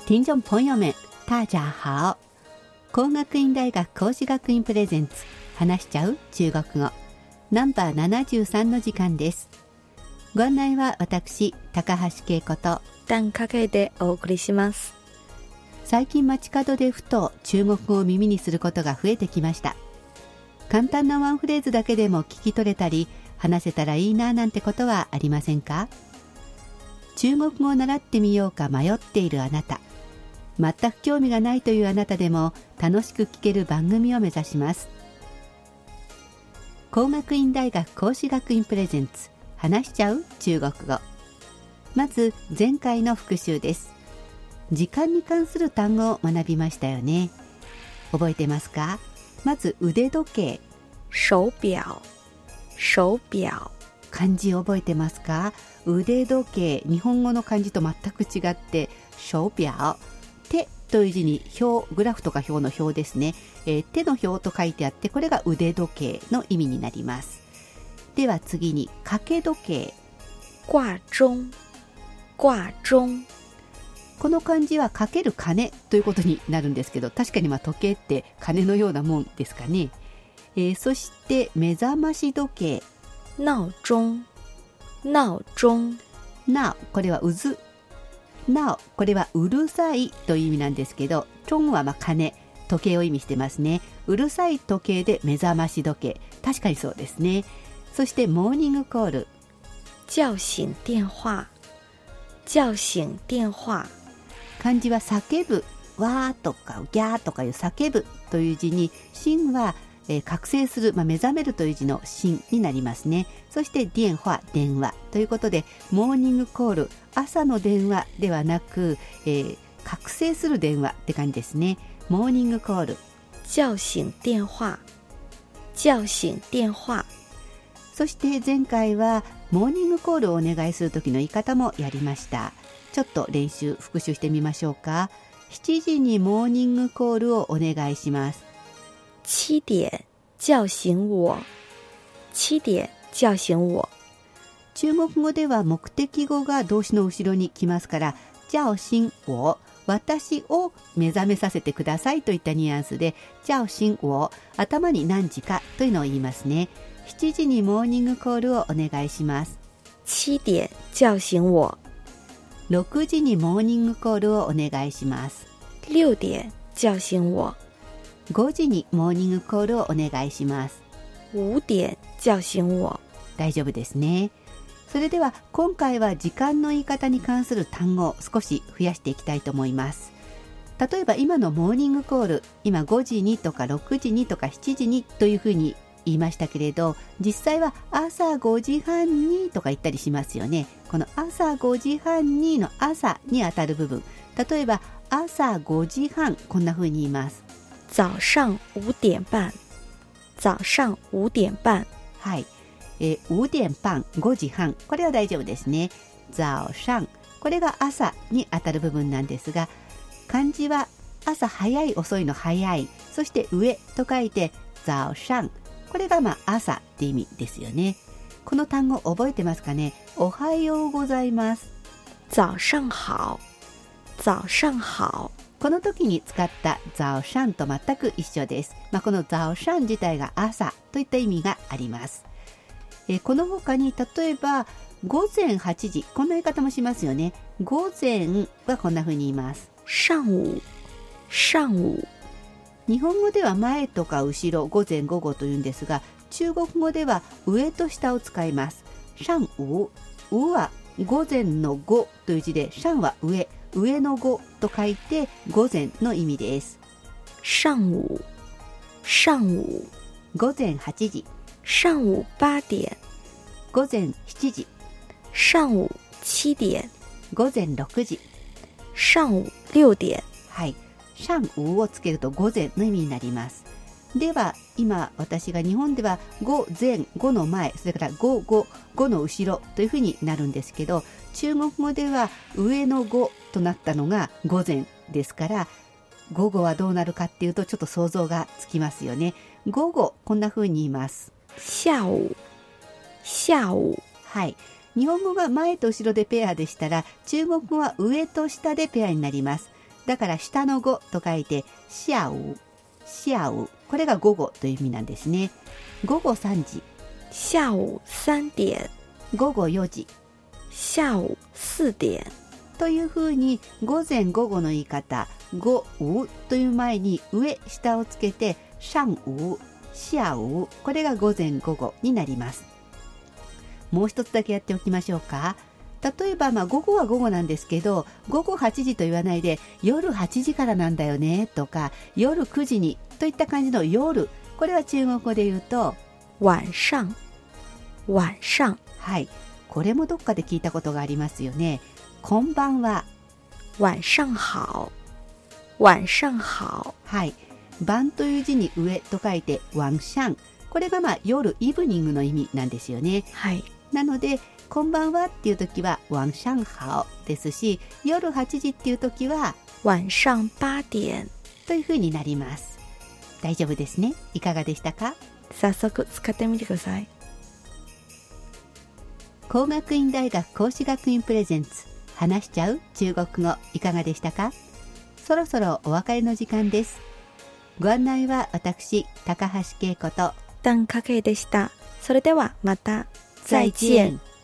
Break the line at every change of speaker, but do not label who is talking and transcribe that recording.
听众朋友们大家好。工学院大学講師学院プレゼンツ話しちゃう中国語ナンバー73の時間です。ご案内は私高橋恵子と
Dan Kakeでお送りします。
最近街角でふと中国語を耳にすることが増えてきました。簡単なワンフレーズだけでも聞き取れたり話せたらいいななんてことはありませんか？中国語を習ってみようか迷っているあなた、全く興味がないというあなたでも楽しく聞ける番組を目指します。工学院大学講師学院プレゼンツ話しちゃう中国語。まず前回の復習です。時間に関する単語を学びましたよね。覚えてますか？まず腕時計、
手表、手表。
漢字覚えてますか？腕時計、日本語の漢字と全く違って手表、手という字に表、グラフとか表の表ですね、手の表と書いてあって、これが腕時計の意味になります。では次に掛け時計、
掛鐘、掛鐘。
この漢字はかける鐘ということになるんですけど、確かに時計って鐘のようなもんですかね。そして目覚まし時計、
鬧鐘、鬧鐘。
なお、これは渦。なお、これはうるさいという意味なんですけど、鐘は鐘、時計を意味してますね。うるさい時計で目覚まし時計。確かにそうですね。そしてモーニングコール、
叫醒電話、叫醒電話。
漢字は叫ぶ、わーとかギャーとかいう叫ぶという字に、醒は覚醒する、目覚めるという字の醒になりますね。そして電話、電話ということで、モーニングコール、朝の電話ではなく、覚醒する電話って感じですね。モーニングコール、
叫醒電話、叫醒電話。
そして前回はモーニングコールをお願いする時の言い方もやりました。ちょっと練習復習してみましょうか。7時にモーニングコールをお願いします。
7點叫醒我、7點叫醒我。
中国語では目的語が動詞の後ろに来ますから、叫醒我、私を目覚めさせてくださいといったニュアンスで、叫醒我、頭に何時かというのを言いますね。7時にモーニングコールをお願いします。
7點叫醒我。
6時にモーニングコールをお願いします。
6點叫醒我。
5時にモーニングコールをお願いします。
5點叫醒我。
大丈夫ですね。それでは今回は時間の言い方に関する単語を少し増やしていきたいと思います。例えば今のモーニングコール、今5時にとか6時にとか7時にというふうに言いましたけれど、実際は朝5時半にとか言ったりしますよね。この朝5時半にの朝にあたる部分、例えば朝5時半、こんなふうに言います。
早上5點半、早上5點半。
はい、5點半、5時半、これは大丈夫ですね。早上、これが朝にあたる部分なんですが、漢字は朝早い遅いの早い、そして上と書いて早上、これが朝って意味ですよね。この単語覚えてますかね？おはようございます。
早上好、早上好。
この時に使った早上と全く一緒です。この早上自体が朝といった意味があります。この他に例えば午前8時、こんな言い方もしますよね。午前はこんな風に言います。
上午、上午。
日本語では前とか後ろ、午前午後というんですが、中国語では上と下を使います。上午、うは午前の午という字で、上は上、上の午と書いて午前の意味です。
上午、上午。
午前8時、
上午8點、
午前7時、
上午7點、
午前6時、
上午6點。
はい、上午をつけると午前の意味になります。では今私が日本では午前、午の前、それから午後、午の後ろというふうになるんですけど、中国語では上の午となったのが午前ですから、午後はどうなるかっていうとちょっと想像がつきますよね。午後、こんなふうに言います。
下午、下午。
はい、日本語が前と後ろでペアでしたら、中国語は上と下でペアになります。 だから下の午と書いて下午、下午、これが午後という意味なんですね。午後3時、
下午3点、
午後4時、
下午4点。
というふうに午前午後の言い方、午午という前に上下をつけて上午、下午、これが午前午後になります。もう一つだけやっておきましょうか。例えば午後は午後なんですけど、午後8時と言わないで夜8時からなんだよねとか、夜9時にといった感じの夜、これは中国語で言うと
晚上、晚上。
はい、これもどっかで聞いたことがありますよね。こんばんは、
晚上好、晚上好。
はい、晩という字に上と書いて晚上、これが夜イブニングの意味なんですよね。
はい。
なのでこんばんはっていう時は晚上好ですし、夜8時っていう時は
晚上8点
というふうになります。大丈夫ですね。いかがでしたか？
早速使ってみてください。
工学院大学講師学院プレゼンツ、話しちゃう中国語、いかがでしたか？そろそろお別れの時間です。ご案内は私、高橋恵子と
段嘉慶でした。それではまた。再见。